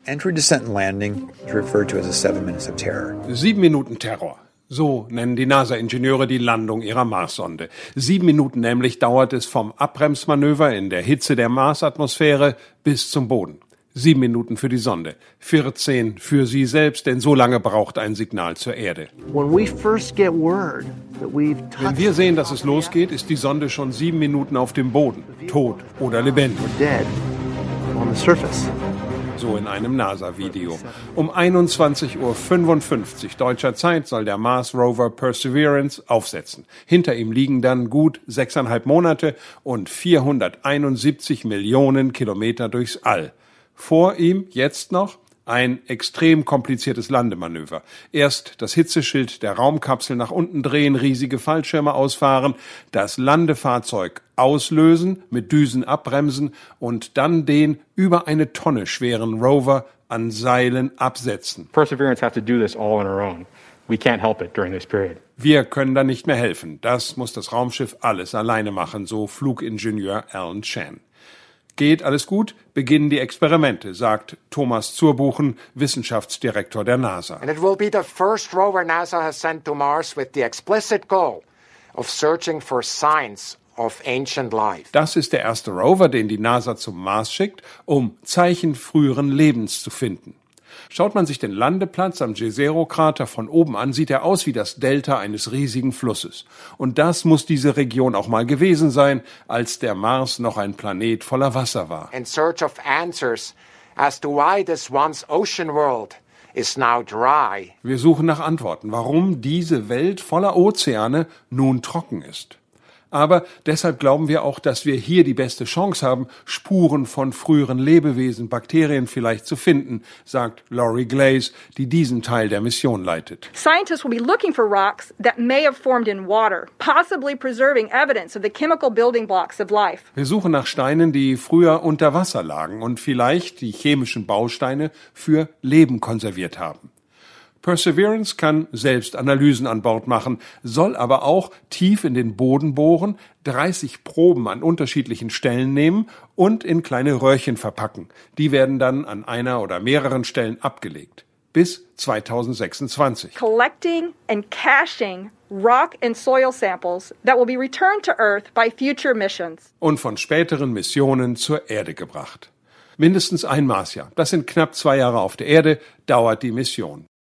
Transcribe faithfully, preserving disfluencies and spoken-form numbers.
Entry, descent and landing is referred to as a seven minutes of terror. Sieben Minuten Terror. So nennen die NASA-Ingenieure die Landung ihrer Marssonde. Sieben Minuten nämlich dauert es vom Abbremsmanöver in der Hitze der Marsatmosphäre bis zum Boden. Sieben Minuten für die Sonde, vierzehn für sie selbst, denn so lange braucht ein Signal zur Erde. When we first get word that we've touched Wenn wir sehen, dass es losgeht, ist die Sonde schon sieben Minuten auf dem Boden, tot oder lebendig. dead on the surface. So in einem NASA-Video. Um einundzwanzig Uhr fünfundfünfzig deutscher Zeit soll der Mars-Rover Perseverance aufsetzen. Hinter ihm liegen dann gut sechseinhalb Monate und vierhunderteinundsiebzig Millionen Kilometer durchs All. Vor ihm jetzt noch ein extrem kompliziertes Landemanöver. Erst das Hitzeschild der Raumkapsel nach unten drehen, riesige Fallschirme ausfahren, das Landefahrzeug auslösen, mit Düsen abbremsen und dann den über eine Tonne schweren Rover an Seilen absetzen. Perseverance have to do this all on our own. We can't help it during this period. Wir können da nicht mehr helfen. Das muss das Raumschiff alles alleine machen, so Flugingenieur Alan Chan. Geht alles gut, beginnen die Experimente, sagt Thomas Zurbuchen, Wissenschaftsdirektor der NASA. And it will be the first rover NASA has sent to Mars with the explicit goal of searching for signs of ancient life. Das ist der erste Rover, den die NASA zum Mars schickt, um Zeichen früheren Lebens zu finden. Schaut man sich den Landeplatz am Jezero-Krater von oben an, sieht er aus wie das Delta eines riesigen Flusses. Und das muss diese Region auch mal gewesen sein, als der Mars noch ein Planet voller Wasser war. In search of answers as to why this once ocean world is now dry. Wir suchen nach Antworten, warum diese Welt voller Ozeane nun trocken ist. Aber deshalb glauben wir auch, dass wir hier die beste Chance haben, Spuren von früheren Lebewesen, Bakterien vielleicht zu finden, sagt Laurie Glaze, die diesen Teil der Mission leitet. Scientists will be looking for rocks that may have formed in water, possibly preserving evidence of the chemical building blocks of life. Wir suchen nach Steinen, die früher unter Wasser lagen und vielleicht die chemischen Bausteine für Leben konserviert haben. Perseverance kann selbst Analysen an Bord machen, soll aber auch tief in den Boden bohren, dreißig Proben an unterschiedlichen Stellen nehmen und in kleine Röhrchen verpacken. Die werden dann an einer oder mehreren Stellen abgelegt. Bis zweitausendsechsundzwanzig. Collecting and caching rock and soil samples that will be returned to Earth by future missions. Und von späteren Missionen zur Erde gebracht. Mindestens ein Marsjahr, das sind knapp zwei Jahre auf der Erde, dauert die Mission.